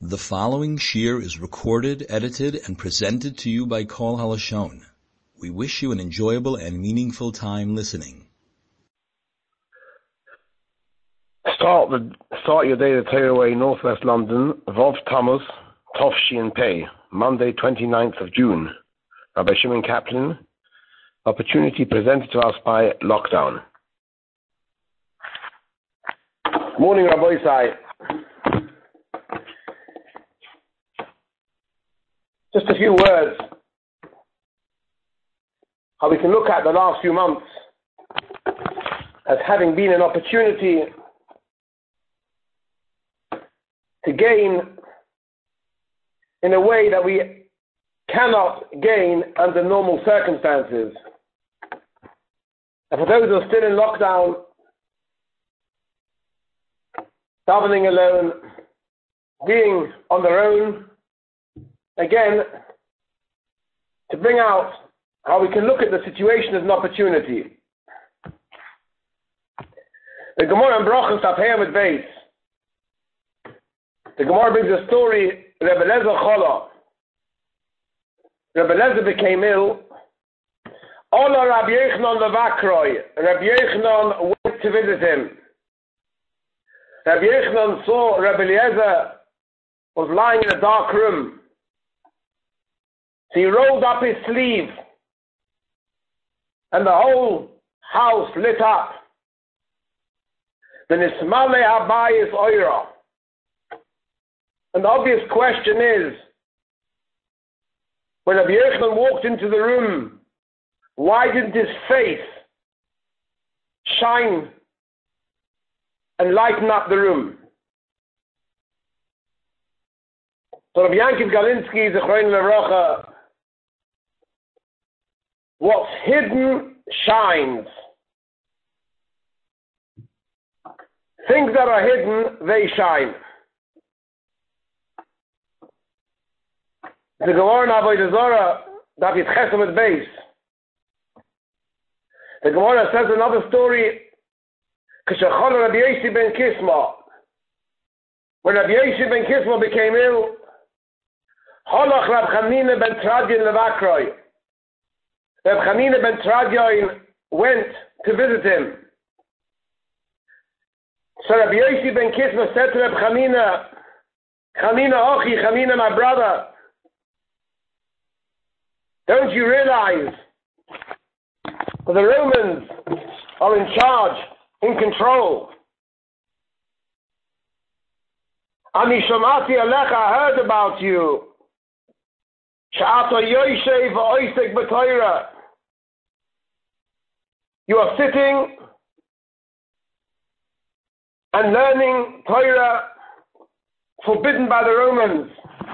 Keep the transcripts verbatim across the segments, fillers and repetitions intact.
The following shir is recorded, edited, and presented to you by Kol Halashon. We wish you an enjoyable and meaningful time listening. Start the start your day the Torah Way, Northwest London, Vov Thomas, Tovshi and Pei, Monday, twenty-ninth of June. Rabbi Shimon Kaplan. Opportunity presented to us by Lockdown. Morning, Rabbi Isai. Just a few words. How we can look at the last few months as having been an opportunity to gain in a way that we cannot gain under normal circumstances. And for those who are still in lockdown, traveling alone, being on their own, again, to bring out how we can look at the situation as an opportunity. The Gemara in Brachos Tafheim with Beis. The Gemara brings a story. Rebbe Lezer Chola. Rebbe Lezer became ill. Ola Rabbi Yochanan Levakroi. Rabbi Yochanan went to visit him. Rabbi Yochanan saw Rebbe Eliezer was lying in a dark room. So he rolled up his sleeve, and the whole house lit up. The Nismale Habayis Oira. And the obvious question is, when Rabbi Yochanan walked into the room, why didn't his face shine and lighten up the room? So Rabbi Yankiv Galinsky, Zechron Levracha, what's hidden shines. Things that are hidden, they shine. The Gemara in Avodah Zarah, that is Chesed with Beis. The Gemara says another story. K'shechol Rabbi Yosi ben Kisma. When Rabbi Yosi ben Kisma became ill, Holach Rab Chanina ben Tradion Levakroi. Rab Chanina ben Tradion went to visit him. So Rabbi Yosi ben Kisma said to Rab Chanina, Chanina Ochi, Chanina my brother, don't you realize that the Romans are in charge, in control? Ani Shomati Alecha, I heard about you. Sha'ata Yoshev Oisek B'Torah. You are sitting and learning Torah forbidden by the Romans.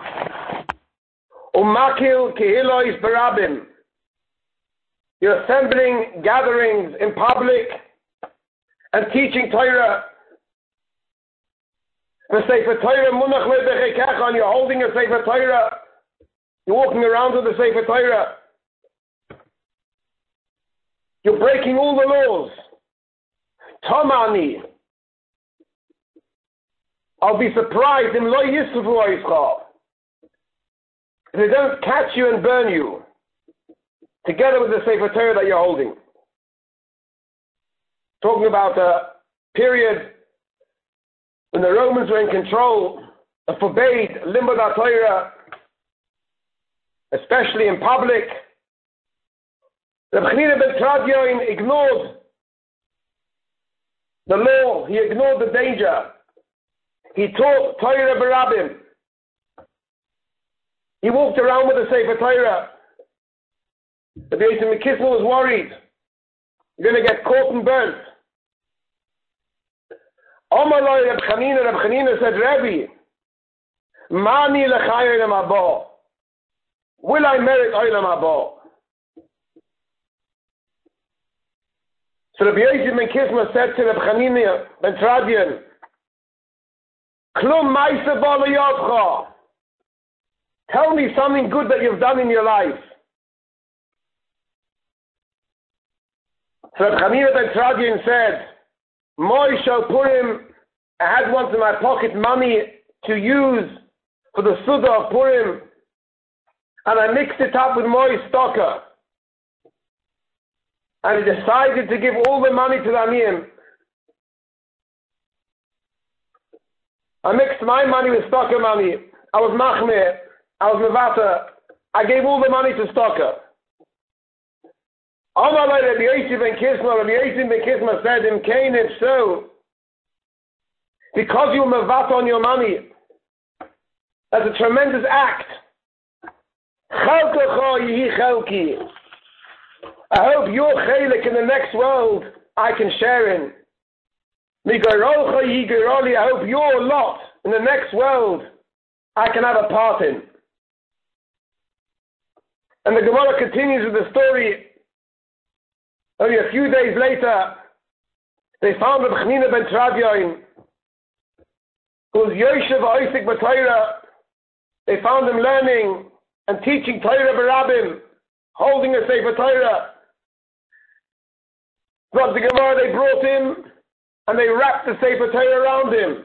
Umakil Kehilois Barabim. You're assembling gatherings in public and teaching Torah. The Sefer Torah Munach Lebechekecha, and you're holding a Sefer Torah. You're walking around with the Sefer Torah. You're breaking all the laws. Tomani. I'll be surprised in Lo Yisrafu Oischa if they don't catch you and burn you together with the Sefer Torah that you're holding. Talking about a period when the Romans were in control and forbade Limud HaTorah, especially in public. Reb Chanina ben Tradion ignored the law. He ignored the danger. He taught Torah Barabim. He walked around with the Sefer Torah. The Beis Mikisma was worried. You're going to get caught and burnt. Omaloi Reb Chanina, Reb Chanina said, Rebbe, Mani l'chai olam haba. Will I merit olam haba? So Rabbi Yosi ben Kisma said to Reb Chanina ben Tradion, Klum ma'aseh bo l'yodcha. Tell me something good that you've done in your life. So Reb Chanina ben Tradion said, Moi shel Purim, I had once in my pocket money to use for the Suda of Purim, and I mixed it up with Mois Stocker. And he decided to give all the money to the Aniyim. I mixed my money with Stocker money. I was Machmir. I was Mevata. I gave all the money to Stocker. Amalai Rabbi Yossi ben Kisma, Rabbi Yossi ben Kisma said, in Cain, if so, because you Mevata on your money, that's a tremendous act. Chelkecha yihi chelki. I hope your chelik in the next world I can share in. Migarocha yihi giroli. I hope your lot in the next world I can have a part in. And the Gemara continues with the story. Only a few days later, they found Reb Chanina ben Teradyon, who was Yoshev Oisik b'Torah. They found him learning and teaching Torah b'Rabbim, holding a Sefer Torah. But the Gemara, they brought him and they wrapped the Sefer Torah around him.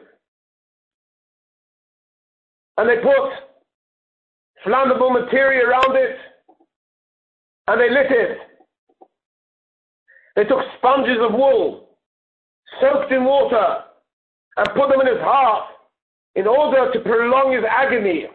And they put flammable material around it and they lit it. They took sponges of wool, soaked in water, and put them in his heart in order to prolong his agony.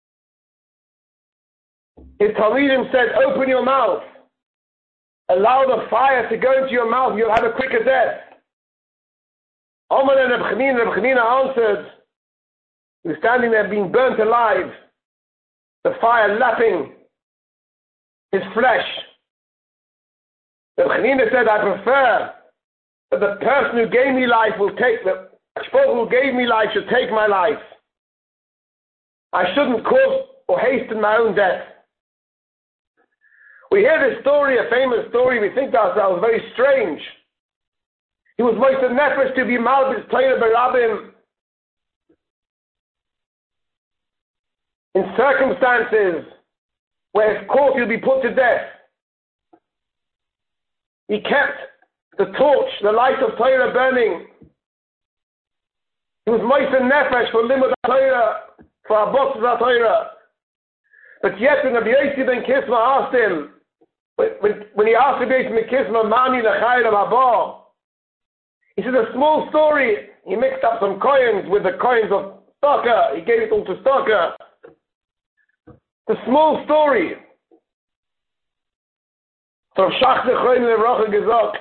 His Talmidim said, open your mouth. Allow the fire to go into your mouth. You'll have a quicker death. Omar and Reb Chanina, Reb Chanina answered, he was standing there being burnt alive, the fire lapping his flesh. Reb Chanina said, I prefer that the person who gave me life will take, the person who gave me life should take my life. I shouldn't cause or hasten my own death. We hear this story, a famous story, we think to ourselves, very strange. He was moister nefesh to be malbis Torah b'Rabbim in circumstances where if caught he'll be put to death. He kept the torch, the light of Torah burning. He was moister nefesh for limud Torah, for abos Torah. But yet when Rabbi Yossi ben Kisma asked him, When, when he asked Rabbi Yossi ben Kisma, Mani l'chayr al-Abba, he said a small story. He mixed up some coins with the coins of Stocker. He gave it all to Stocker. It's a small story. So Shach Zechoin Levracha gesagt,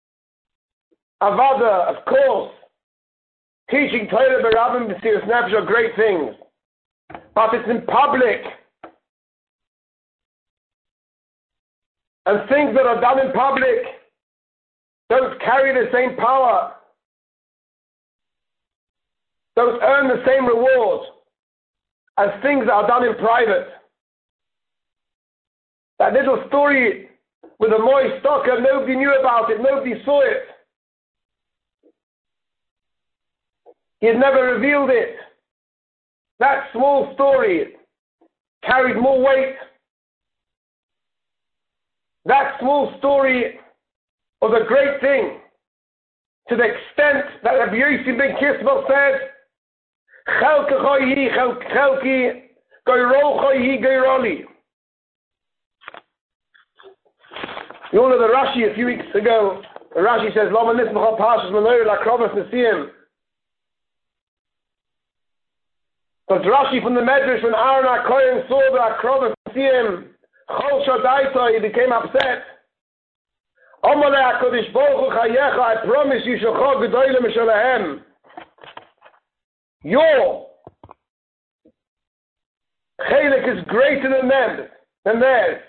Avada, of course, teaching Torah b'Rabbim b'Siras Nefesh are great things, but it's in public. And things that are done in public don't carry the same power, don't earn the same reward as things that are done in private. That little story with the Moy Stocker, nobody knew about it, nobody saw it. He had never revealed it. That small story carried more weight. That small story was a great thing, to the extent that Rabbi Yossi ben Kisma said, Chelkecha yihi chelki, goyrocha yihi goyroli. You all know the Rashi a few weeks ago, the Rashi says, Lama nismachal pashas menoir la krovas nesiyim. But Rashi from the Medrash, when Aaron HaKohen saw the krovas nesiyim, Chol Shadaita, he became upset. Amalei HaKadosh Baruch Hu chayecha, I promise you, Shachar Gedolim Mishalahem. Your chelik is greater than them, than theirs.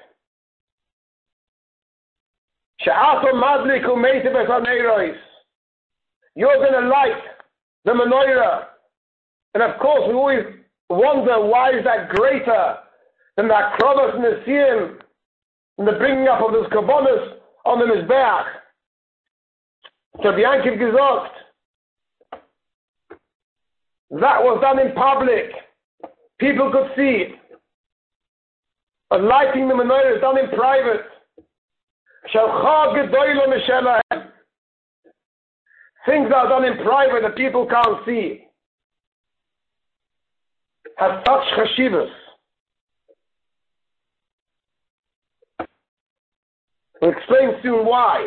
She'ato madlik u'meitib es haneiros. You're going to light the menorah. And of course, we always wonder, why is that greater than the Akrovas Nesiyim and the bringing up of those Kabbalas on the Mizbeach? So Bianchi gesagt, that was done in public. People could see. But lighting the menorah is done in private. Things are done in private that people can't see. has such chashivas. We'll explain soon why.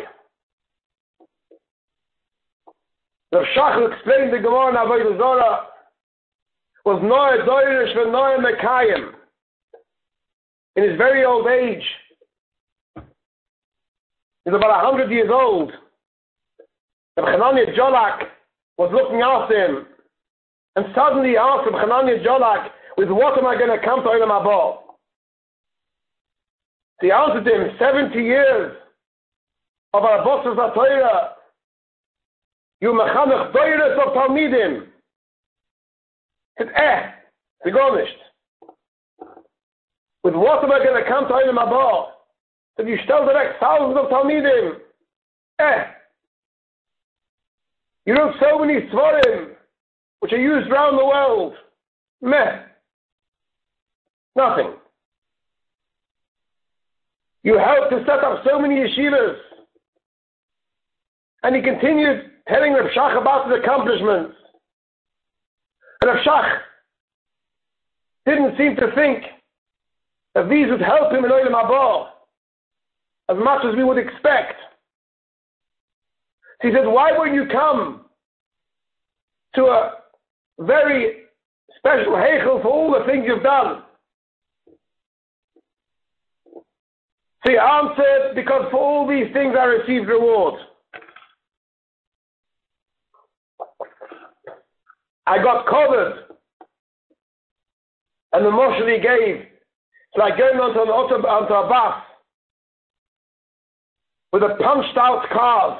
Rav Shach explained the Gemara in Avodah Zarah was Noah Doirish for Noah Mekayim. In his very old age, he's about a hundred years old. Rav Chananya Jolak was looking after him, and suddenly he asked Rav Chananya Jolak, with what am I going to come to Olam Haba? He answered him, seventy years of Arbosas HaTorah, you mechanech doires of Talmidim. He said, eh, the garnished. With what am I going to come to Olam Haba? He said, you still direct thousands of Talmidim. Eh. You wrote so many Svarim, which are used around the world. Meh. Nothing. You helped to set up so many yeshivas. And he continued telling Rav Shach about his accomplishments. And Rav Shach didn't seem to think that these would help him in Olam Haba as much as we would expect. He said, why won't you come to a very special heichel for all the things you've done? So he answered, because for all these things I received reward. I got covered. And the moshel he gave, it's like going onto, an auto, onto a bus with a punched out card.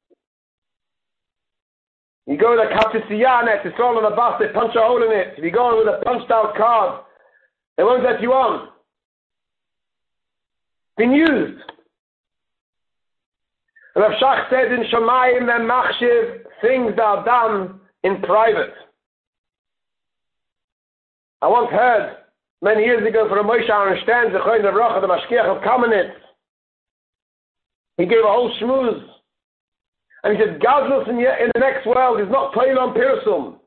You go to the Katsisiyanet, it's all on a bus, they punch a hole in it. If you go on with a punched out card, they won't let you on. Been used. Rav Shach said in Shamayim and Machshiv, things that are done in private. I once heard many years ago from Moshe Aaron Stern, the Choin of Rocha, the Mashkiach of Kamenetz. He gave a whole shmooze. And he said, Gadlus in, in the next world is not playing on Pirsum.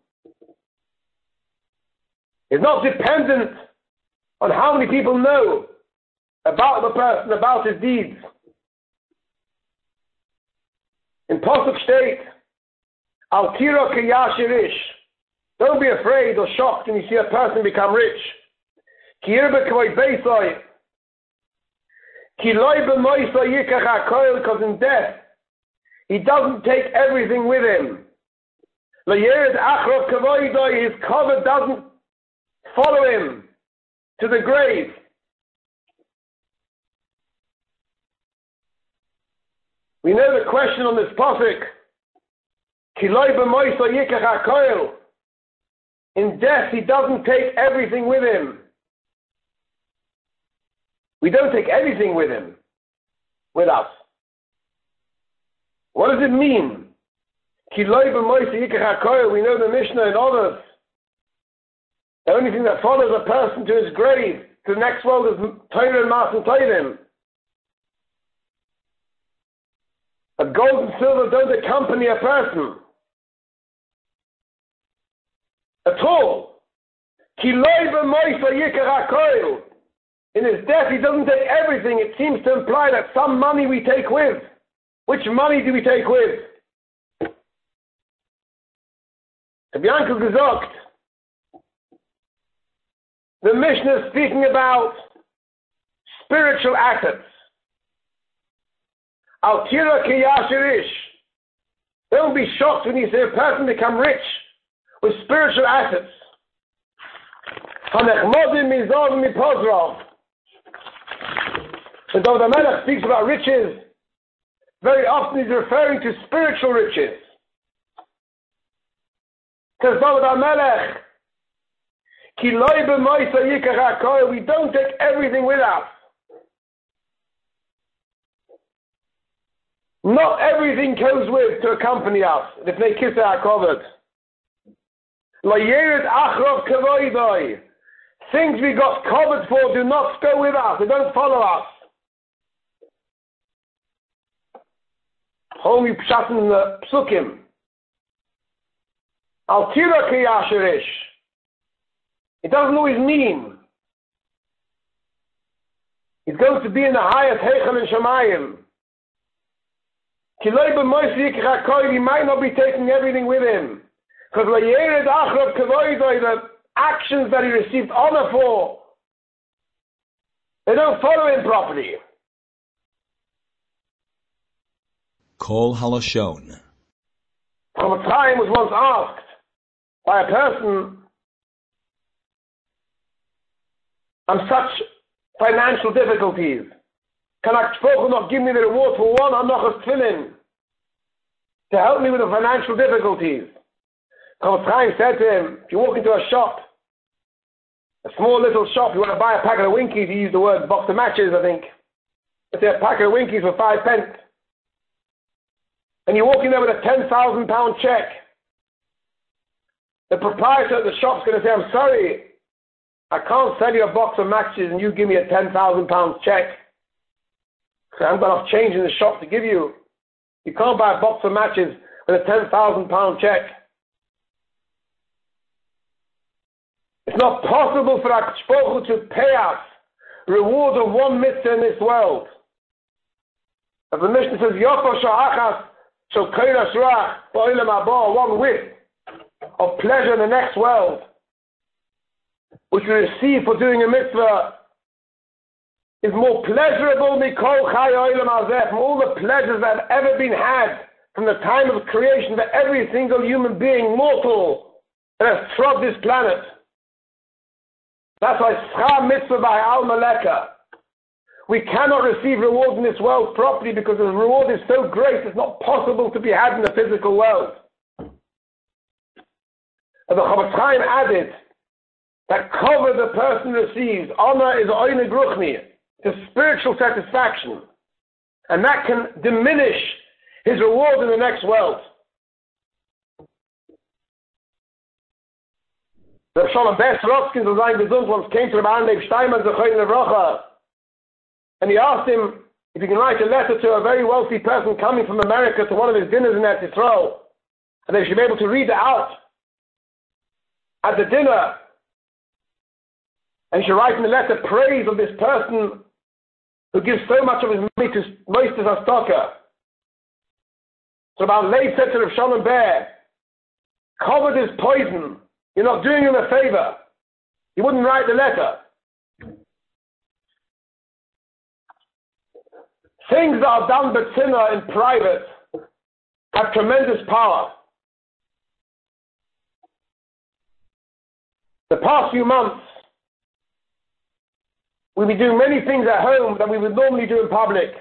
It's not dependent on how many people know about the person, about his deeds. In Pasuk state, Al Tiro Kiyashirish. Don't be afraid or shocked when you see a person become rich. Ki irbe kvoi beisoi. Ki loi b'moisoi yikach ha'koil, because in death, he doesn't take everything with him. Lo yered achrov kavoidoi, his cover doesn't follow him to the grave. We know the question on this pasuk. Ki loi b'moisoi yikach ha'koil. In death, he doesn't take everything with him. We don't take anything with him, with us. What does it mean? We know the Mishnah and others. The only thing that follows a person to his grave, to the next world, is Torah and Mas and Toivim. But gold and silver don't accompany a person at all. In his death, he doesn't take everything. It seems to imply that some money we take with. Which money do we take with? To Bianca gesagt, the Mishnah is speaking about spiritual assets. Al tira kiyashirish. Don't be shocked when you see a person become rich with spiritual assets. Hanechmodim mizov mipozrov. And though the Melech speaks about riches, very often he's referring to spiritual riches. Because David HaMelech, Ki loi b'moisa yikach hakoil, we don't take everything with us. Not everything goes with to accompany us. If they kiss our covered. Lo yered achrov kavoidoi. Things we got covered for do not go with us. They don't follow us. Holy pshat in the psukim. Al tira kiyashirish. It doesn't always mean he's going to be in the highest Heichel in Shemayim. He might not be taking everything with him. Because the actions that he received honor for, they don't follow him properly. Kol Halashon. Chofetz Chaim was once asked by a person, I'm such financial difficulties. Can HaKadosh not give me the reward for one Hanachas Tefillin to help me with the financial difficulties? Chofetz Chaim said to him, if you walk into a shop, a small little shop, you want to buy a packet of Winkies, he used the word box of matches, I think. Let's say a packet of Winkies for five pence. And you walk in there with a ten thousand pound check. The proprietor of the shop's going to say, I'm sorry, I can't sell you a box of matches and you give me a ten thousand pound check. So I haven't got enough change in the shop to give you. You can't buy a box of matches with a ten thousand pound check. It's not possible for HaKadosh Baruch Hu to pay us reward of one mitzvah in this world. As the Mishnah says, Yofa sha'achas shel keiras ruach ba'olam haba, one whiff of pleasure in the next world, which we receive for doing a mitzvah, is more pleasurable mikol chai olam hazeh, from all the pleasures that have ever been had from the time of creation for every single human being, mortal, that has trod this planet. That's why schar mitzvah by al maleka. We cannot receive reward in this world properly because the reward is so great it's not possible to be had in the physical world. And the Chofetz Chaim added that cover the person receives, honor is oine gruchni, it's spiritual satisfaction, and that can diminish his reward in the next world. Rav Shalom Ber Sorotzkin, the Zayin Gesund, once came to Rabbi Leib Steinman, Zechoyin Levracha, and he asked him if he can write a letter to a very wealthy person coming from America to one of his dinners in Eretz Yisrael, and they should be able to read it out at the dinner. And he should write in the letter praise of this person who gives so much of his money to Moistus Hastoka. So Rabbi Leib said to Rav Shalom Ber, cover this poison. You're not doing him a favor. He wouldn't write the letter. Things that are done b'tzina in private have tremendous power. The past few months, we've been doing many things at home that we would normally do in public.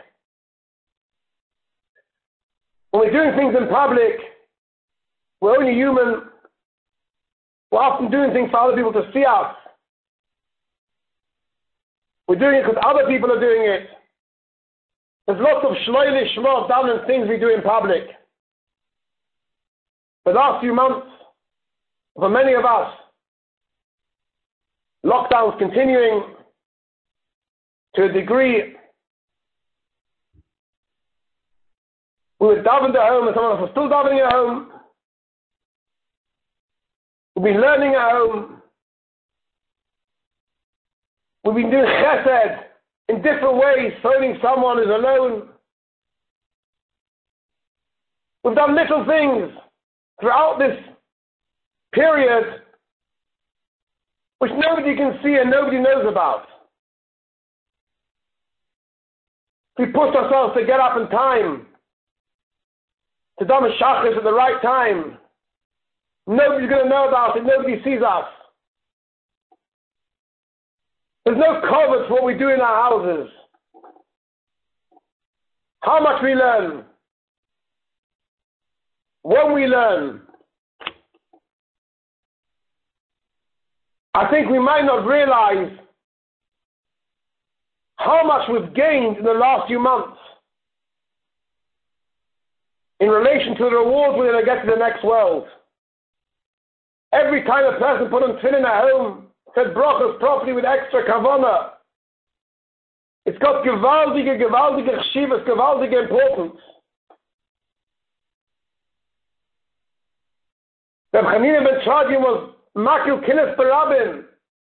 When we're doing things in public, we're only human. We're often doing things for other people to see us. We're doing it because other people are doing it. There's lots of shloili shmot done and things we do in public. The last few months, for many of us, lockdown's continuing to a degree. We were davening at home and some of us are still davening at home. We've been learning at home. We've been doing chesed in different ways, phoning someone who's alone. We've done little things throughout this period which nobody can see and nobody knows about. We pushed ourselves to get up in time, to daven shachris at the right time. Nobody's going to know about it. Nobody sees us. There's no cover for what we do in our houses. How much we learn. When we learn. I think we might not realize how much we've gained in the last few months in relation to the rewards we're going to get to the next world. Every time a person put on tefillin at home, said brachos properly with extra kavana, it's got gewaldige, gewaldige chshivas, gewaldige importance. Reb Chanina ben Tradya was makil kinnis barabim.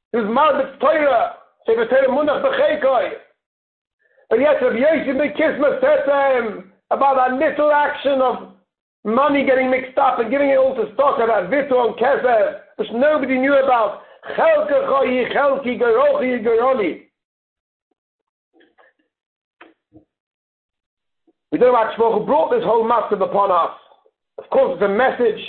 He was Marbet Torah. Sefer Torah Munach B'Cheikoi. But yet, Rabbi Yossi ben Kisma said to him about that little action of money getting mixed up and giving it all to stock at that Vittu on Kesef, which nobody knew about. Chelkechoyi, Chelki, Gerochi, Geroli. We don't know actually who brought this whole massive upon us. Of course, it's a message.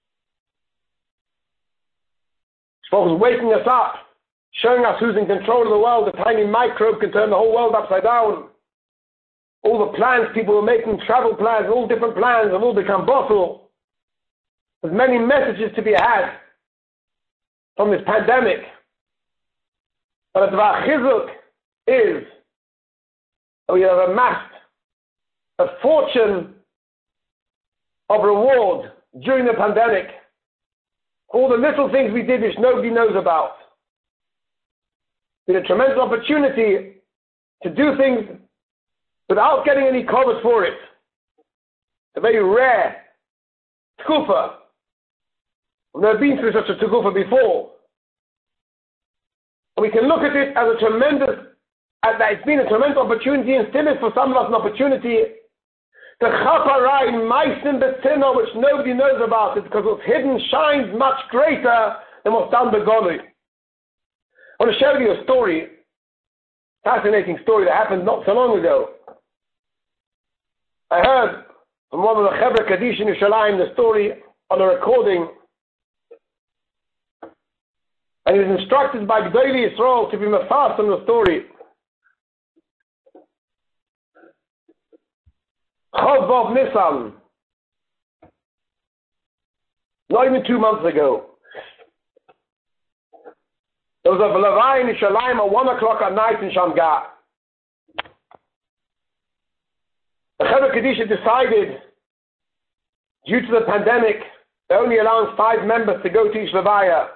Shmuel is waking us up, showing us who's in control of the world. A tiny microbe can turn the whole world upside down. All the plans people were making, travel plans, all different plans, have all become bottled. There's many messages to be had from this pandemic. But the Chizuk is that we have amassed a fortune of reward during the pandemic. All the little things we did which nobody knows about. We had a tremendous opportunity to do things without getting any covers for it. It's a very rare tkufa. We've never been through such a tkufa before. And we can look at it as a tremendous, as that it's been a tremendous opportunity, and still is for some of us an opportunity. The chaparai meisim betzino, which nobody knows about it, because what's hidden shines much greater than what's done begoli. I want to share with you a story, fascinating story that happened not so long ago. I heard from one of the Chevra Kaddish in Yerushalayim the story on a recording, and he was instructed by Gdoli Yisrael to be mafas on the story. Chov Vov Nisan, not even two months ago, there was a Levai in Yerushalayim at one o'clock at night in Shamgar. The Chevra Kaddish decided, due to the pandemic, they're only allowing five members to go to each Levaya.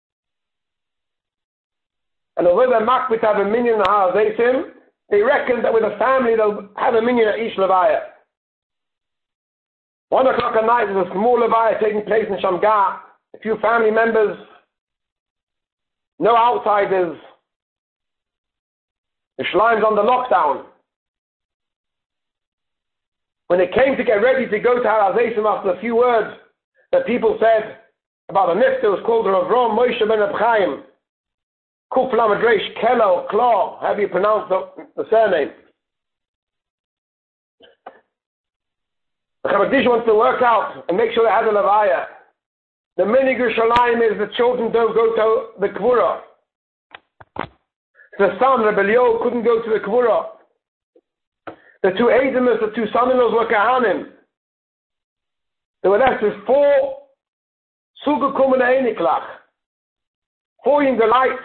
And although they're makbid to have a minyan in the Ha'azeisim, they reckon that with a family they'll have a minyan at each Levaya. One o'clock at night, there's a small Levaya taking place in Shamgar. A few family members, no outsiders. The Shleims on the lockdown. When they came to get ready to go to Ha'azeisim after a few words that people said about a nifter who was called Rav Rom Moshe ben Reb Chaim, Kuf Lamed Reish Kelo Klo, how do you pronounce the, the surname? The Chevra Kaddish wants to work out and make sure they have a Levaya. The minig Yerushalayim is the children don't go to the Kvura. The son, Rebbe Elio, couldn't go to the Kvura. The two Edemus, the two son-in-laws were Kahanim. There were left with four Suga Kumene Einiklach. Four in the light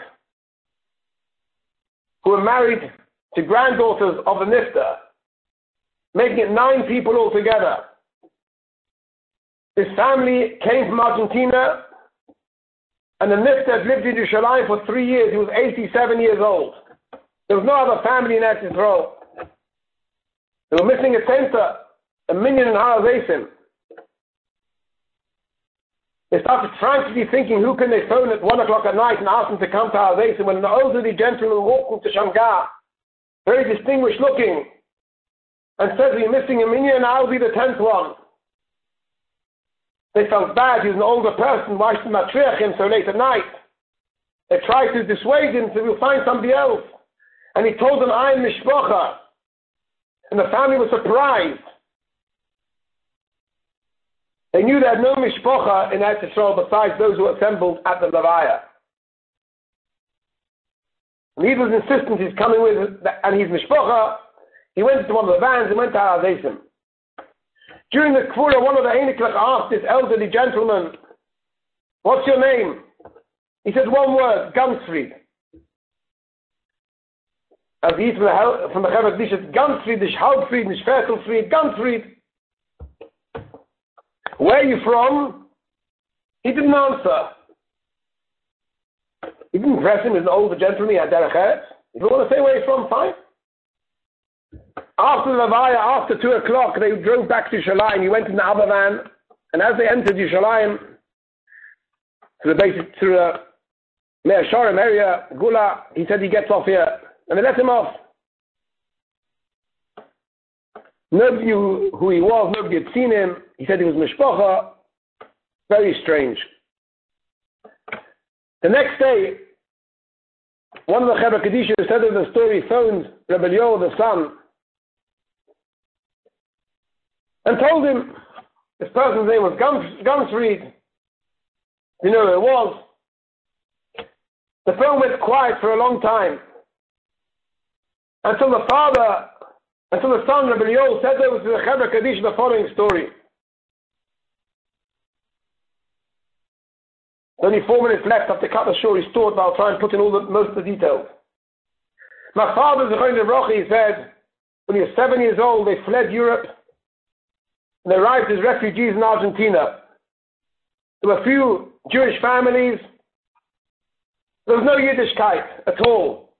who were married to granddaughters of the Nifter, making it nine people altogether. This family came from Argentina, and the Nifter had lived in Yerushalayim for three years. He was eighty-seven years old. There was no other family in Eretz Yisrael. They were missing a center, a minyan in Ha'azeisim. They started frantically thinking, who can they phone at one o'clock at night and ask them to come to Ha'azeisim, when an elderly gentleman walked into Shamgar, very distinguished looking, and says, we're missing a minyan, I'll be the tenth one. They felt bad, he was an older person, why should matriach him so late at night? They tried to dissuade him, so we'll find somebody else. And he told them, I'm Mishpocha. And the family was surprised. They knew they had no Mishpocha in Eretz Yisrael besides those who assembled at the Levaya. And he was insistent he's coming with, and he's Mishpocha. He went to one of the vans and went to Ha'azeisim. During the Kvura, one of the Einiklach asked this elderly gentleman, what's your name? He said one word, Gansfried. As he from the, from the Chevra Kaddish, it's Gansfried, nicht Halbfried, nicht Viertelfried, Gansfried. Where are you from? He didn't answer. He didn't press him as an older gentleman, he had derech eretz. If you want to say where he's from, fine. After the Levaya, after two o'clock, they drove back to Yerushalayim. He went in the other van, and as they entered Yerushalayim, to the basic, to the Meir Sharem area, Gula, he said he gets off here. And they let him off. Nobody knew who he was, nobody had seen him. He said he was Mishpacha. Very strange. The next day, one of the Chevra Kadisha who said of the story phoned Rebbe Yoel, the son, and told him this person's name was Gans, Gansfried. You know who it was. The phone went quiet for a long time until the father, until the son, Rebbe Yoel, said over to the Chevra Kadisha the following story. Only four minutes left after cut the story short, but I'll try and put in all the most of the details. My father, Zechayin Devrochi, said when he was seven years old, they fled Europe and they arrived as refugees in Argentina. There were few Jewish families. There was no Yiddishkeit at all.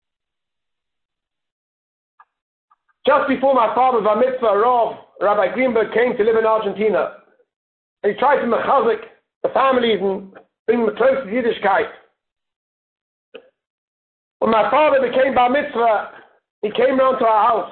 Just before my father's bar mitzvah, Rav, Rabbi Greenberg came to live in Argentina. And he tried to mechazik the families and bring them close to Yiddishkeit. When my father became bar mitzvah, he came round to our house.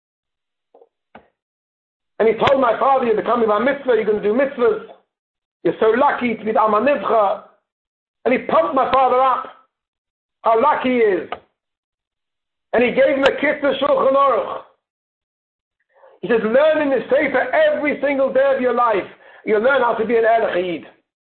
And he told my father, you're becoming bar mitzvah, you're going to do mitzvahs. You're so lucky to be the Alma Nivcha. And he pumped my father up, how lucky he is. And he gave him a Kitzur Shulchan Aruch. He says, learn in the Sefer every single day of your life. You'll learn how to be an Erech Yid.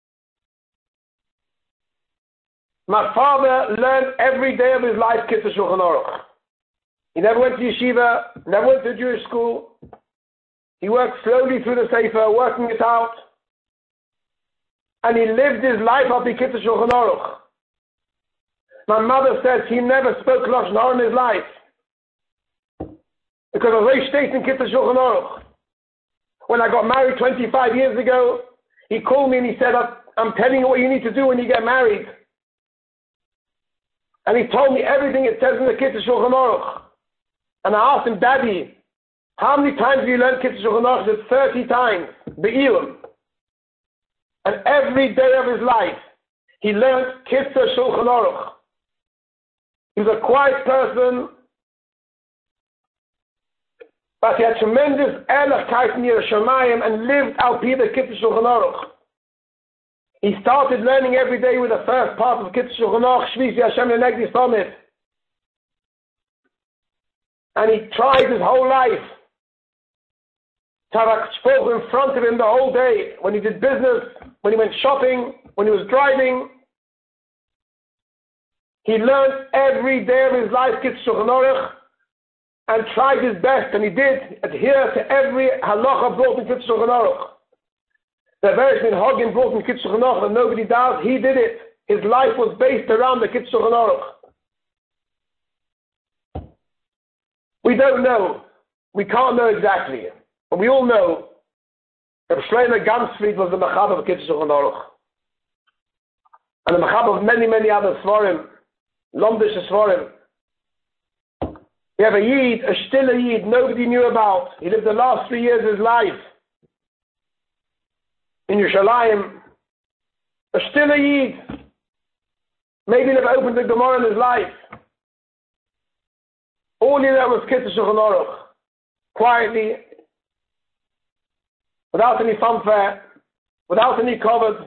My father learned every day of his life Kitzur Shulchan Aruch. He never went to yeshiva, never went to a Jewish school. He worked slowly through the Sefer, working it out. And he lived his life up in Kitzur Shulchan Aruch. My mother says he never spoke Lashon Hara in his life. Because of Reish Tate in Kitzur Shulchan Aruch. When I got married twenty-five years ago, he called me and he said, I'm telling you what you need to do when you get married. And he told me everything it says in the Kitzur Shulchan Aruch. And I asked him, Daddy, how many times have you learned Kitzur Shulchan Aruch? He said, thirty times. Be'ilim. And every day of his life, he learned Kitzur Shulchan Aruch. He was a quiet person, but he had tremendous ehrlichkeit in Yerushalayim and lived al pi the Kitzur Shulchan Aruch. He started learning every day with the first part of Kitzur Shulchan Aruch, Shvisi Hashem Lenegdi Somit. And he tried his whole life to have a shpoch in front of him the whole day, when he did business, when he went shopping, when he was driving. He learned every day of his life Kitzur Shulchan Aruch and tried his best, and he did adhere to every halacha brought in Kitzur Shulchan Aruch. The various minhagim brought in Kitzur Shulchan Aruch that nobody does, he did it. His life was based around the Kitzur Shulchan Aruch. We don't know. We can't know exactly. But we all know that Shlomo Gansfried was the Mechab of Kitzur Shulchan Aruch. And the Mechab of many, many other Svarim, Lomdish Svarim. We have a Yid, a Stiller Yid, nobody knew about. He lived the last three years of his life in Yerushalayim. A Stiller Yid. Maybe never opened the Gemara in his life. All he knew was Kitzur Shulchan Aruch. Quietly, without any fanfare, without any covers.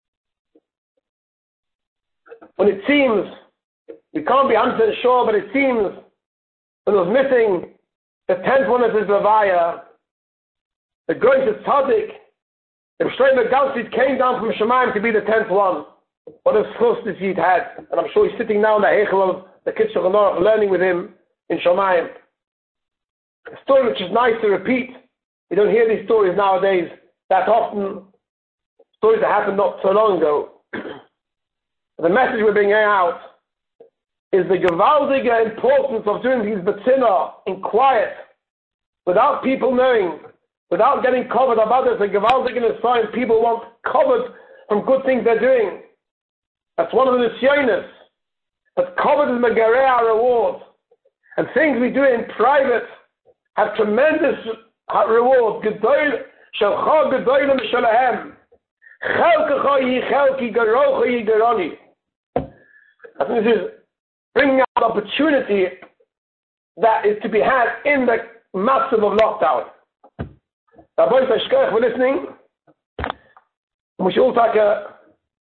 When it seems, we can't be one hundred percent sure, but it seems when it was missing the tenth one of his Levaya, the greatest tzaddik, the Shlomo Gansfried came down from Shemayim to be the tenth one. What a schus this Yid had. And I'm sure he's sitting now in the Heichel of the Kitzur Shulchan Aruch, learning with him in Shemayim. A story which is nice to repeat. We don't hear these stories nowadays that often. Stories that happened not so long ago. The message we're bringing out is the gewaldige importance of doing these betzina in quiet, without people knowing, without getting covered of others. The gewaldige in a sign people want covered from good things they're doing. That's one of the nisyonis. But covered is megareh our reward. And things we do in private have tremendous reward. Gedoil shalcha gedoilim shalahem. Chelkecha yi chelki, gerocha yi geroni. I think this is bringing out opportunity that is to be had in the massive of lockdown. Now, boys, we're listening. We should all take a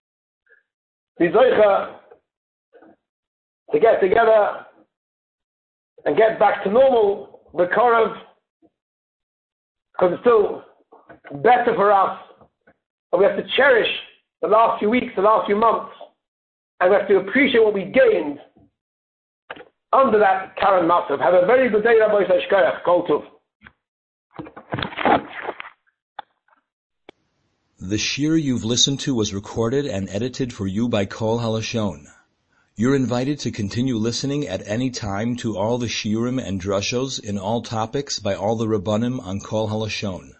to get together and get back to normal, the Korav, because it's still better for us. But we have to cherish the last few weeks, the last few months, and we have to appreciate what we gained under that current massive. Have a very good day, Rabbi Shkoyach. Kol Tov. The shir you've listened to was recorded and edited for you by Kol Halashon. You're invited to continue listening at any time to all the shiurim and drushos in all topics by all the Rabbanim on Kol Halashon.